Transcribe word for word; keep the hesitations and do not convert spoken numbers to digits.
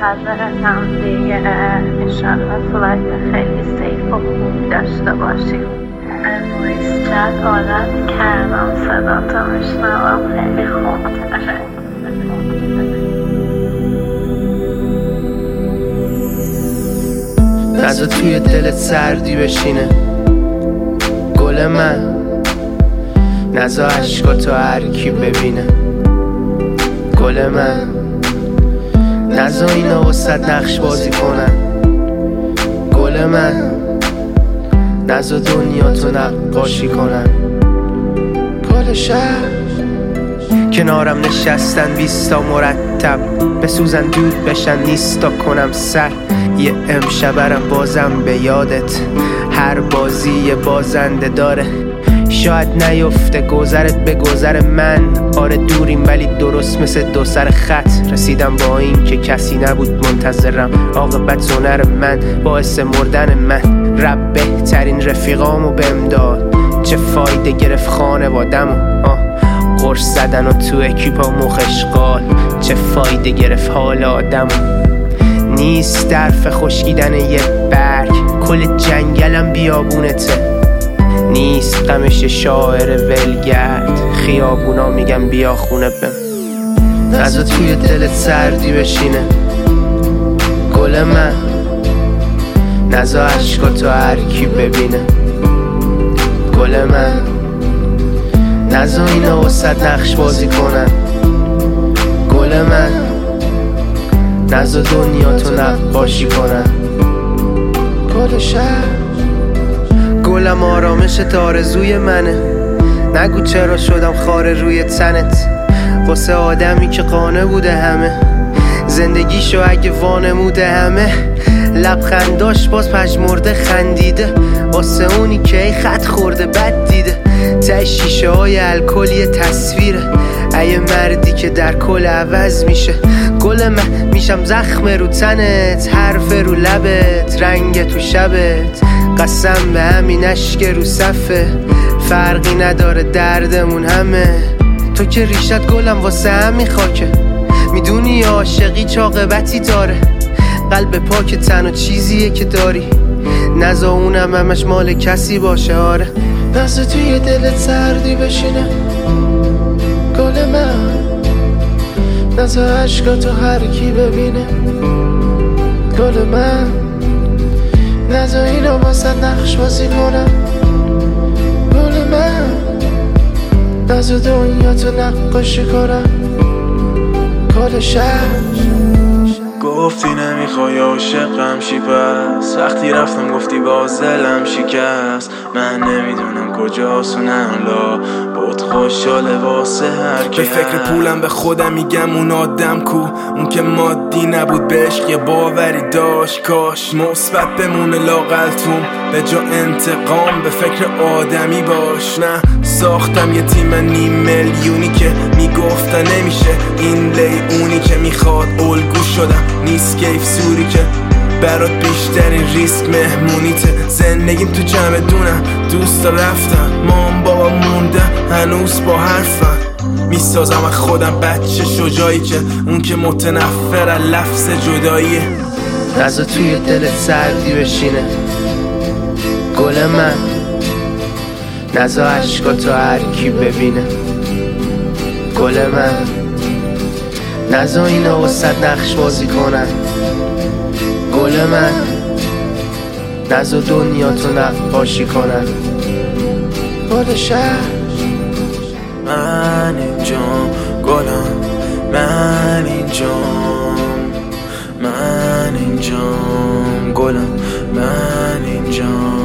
منتظرتم دیگه. انشالله فلایت خیلی سیف و خوب داشته باشیم. امروز چند عادت کردم صدا تو میشنوم، خیلی خوب داره. نزا توی دلت سردی بشینه گل من، نزا عشقاتو هر کی ببینه گل من، نزا اینا وسط نقش بازی کنن گل من، نزا دنیاتو نقاشی کنن گل شهر. کنارم نشستن بیستا مرتب، بسوزن دود بشن نیستا کنم سر. یه امشبرم بازم به یادت، هر بازی یه بازنده داره. شاید نیفته گذرت به گذر من، آره دوریم ولی درست مثل دو سر خط. رسیدم با این که کسی نبود منتظرم، عاقبت هنر من باعث مردن من. رب بهترین رفیقامو بهم داد، چه فایده گرفت خانوادمو. آه قرص زدن و تو اکیپا مخشقال، چه فایده گرفت حال آدمو. نیست درف خشکیدن یه برگ، کل جنگلم بیابونته. نیست غمش شاعر ولگرد، خیابونا میگم بیا خونه بم. نزا توی دلت سردی بشینه گل من، نزا عشقاتو هر کی ببینه گل من، نزا اینا وسط نقش بازی کنن گل من، نزا دنیاتو نقاشی کنن گل شهر. گلم آرامشت آرزوی منه، نگو چرا شدم خاره روی تنت. واسه آدمی که قانه بوده همه، زندگیشو اگه وانموده همه. لبخنداش باز پژمرده خندیده، واسه اونی که ای خط خورده بد دیده. ته شیشه های الکلی تصویره، ای مردی که در کل عوض میشه گل من. میشم زخم رو تنت، حرف رو لبت، رنگ تو شبت. قسم به همین اشک رو صفه، فرقی نداره دردمون همه. تو که ریشت گلم واسه همین خاکه، میدونی عاشقی چه عاقبتی داره. قلب پاک تنها چیزیه که داری، نزا اونم همش مال کسی باشه. آره نزا توی دلت سردی بشینه گل من، نزا عشقاتو هر کی ببینه گل من، نزا اینا واسه نقش بازی کنن گل من، نزا دنیاتو نقاشی کنن گل شهر. گفتی نمیخوای عاشقم شی، پس وقتی رفتم گفتی باز دلم شکست. من نمیدونم کجاست و نه لا بود خوشحاله واسه هر کی. به فکر پولم به خودم میگم اون آدم کو، اون که مادی نبود به عشق یه باوری داشت. کاش مثبت بمونه لاقلتون به جا انتقام، به فکر آدمی باش. نه ساختم یه تیم نیم میلیونی که میگفتن نمیشه این لی اونی که میخواد الگو شدم. نیست کیف سوری که برات بیشترین ریسک مهمونیته. زندگیم تو جمع دونم، دوست رفتم، مام بابا موندم هنوز با حرفم. میسازم از خودم بچه شجاعی که اون که متنفر از لفظ جداییه. نزا توی دلت سردی بشینه گل من، نزا عشقاتو هر کی ببینه گل من، نزا اینا وسط نقش بازی کنن گل من، نزا دنیاتو نقاشی کنن گل شهر. من اینجام گلم، من اینجام، من اینجام گلم، من اینجام.